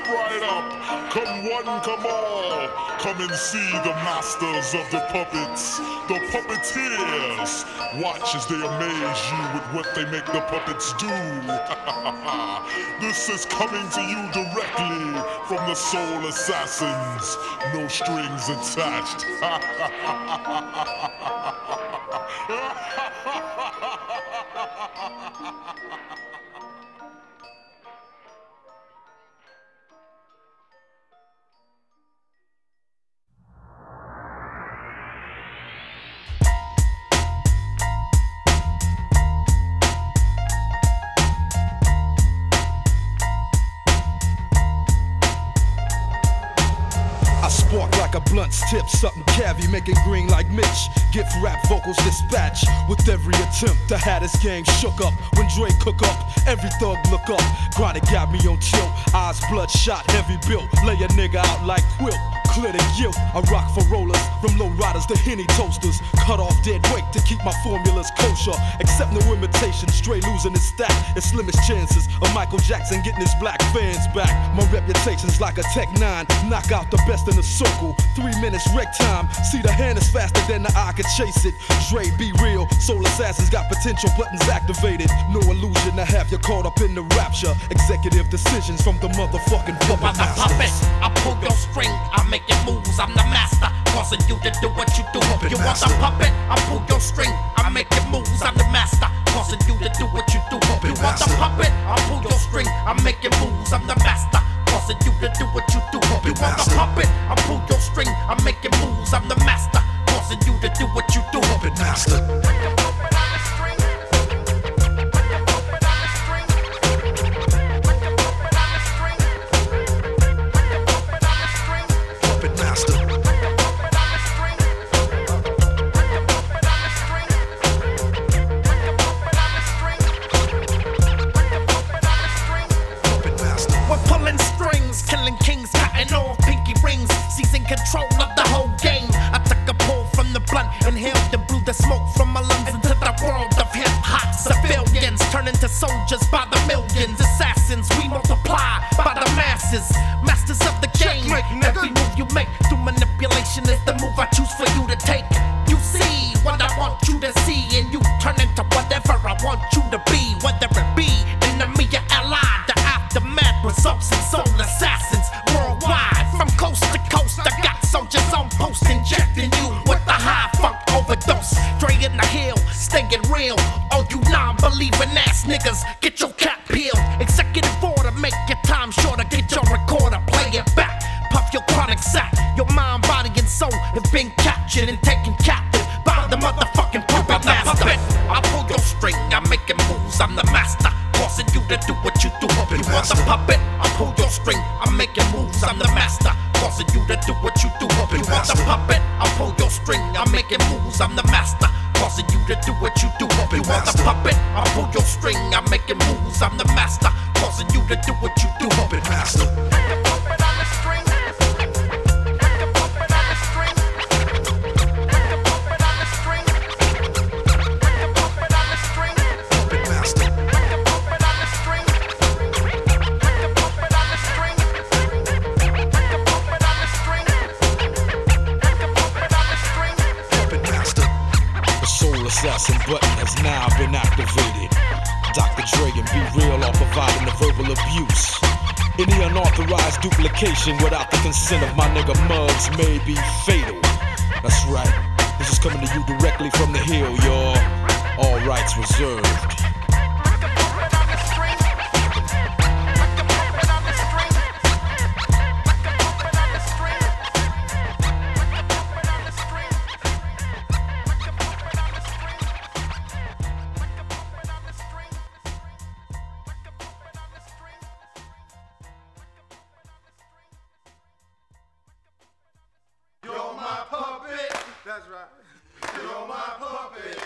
right up. Come one, come all. Come and see the masters of the puppets, the puppeteers. Watch as they amaze you with what they make the puppets do. This is coming to you directly from the Soul Assassins. No strings attached. Spark like a blunt's tip, something cavi, making green like Mitch. Gift rap vocals dispatch with every attempt. The Hatters gang shook up when Dre cook up. Every thug look up. Chronic got me on tilt. Eyes bloodshot, heavy built. Lay a nigga out like quilt. Clear the guilt. I rock for rollers, from low riders to Henny toasters. Cut off dead weight to keep my formulas kosher. Accept no imitation, Stray losing his stack. It's slimmest chances of Michael Jackson getting his black fans back. My reputation's like a Tech 9. Knock out the best in the circle. 3 minutes wreck time. See the hand is faster than the eye can chase it. Dre, be real. Soul Assassins got potential buttons activated. No illusion to have you caught up in the rapture. Executive decisions from the motherfucking puppet masters. I pull your string, I make your moves. I'm the master, causing you to do what you do. Puppet you master. want the puppet? I pull your string, I make your moves. I'm the master, causing you to do what you do. Puppet you want the master. puppet? I pull your string, I make your moves. I'm the master, causing you to do what you do. Puppet you want master. the puppet? I pull your string, I make your moves. I'm the master, causing you to do what you do. Puppet master. We're pulling strings, killing kings, cutting off pinky rings, seizing control of the whole game. I took a pull from the blunt, inhaled and blew the smoke from my lungs into the world of hip hop. Civilians turn into soldiers by the millions. Assassins, we multiply by the masses. Masters of the game. Every move you make through manipulation is the move I choose for you to take. You see what I want you to see, and you turn into whatever I want you to be. Whether it be enemy or ally, the aftermath results in soul assassins worldwide. From coast to coast, I got soldiers on post, injecting you with the high funk overdose. Straight in the hill, staying real. All you non-believing ass niggas, get your cap peeled. Executive order, make your time shorter. Get your recorder, play it back. Puff your chronic sack. Your mind, body, and soul have been captured and taken captive by the motherfucking puppet master. I pull your string, I'm making moves. I'm the master, causing you to do what you do. You want the puppet? I pull your string, I'm making moves. I'm the master, causing you to do what you do. You want the puppet? I pull your string, I'm making moves. I'm the master, causing you to do what you do. You want the puppet? I pull your string, I'm making moves. I'm the master, causing you to do what you do. Puppet master. Assassin button has now been activated. Dr. Dre and Be Real are providing the verbal abuse. Any unauthorized duplication without the consent of my nigga Muggs may be fatal. That's right, this is coming to you directly from the hill, y'all. All rights reserved. You're my puppet. That's right. You're my puppet.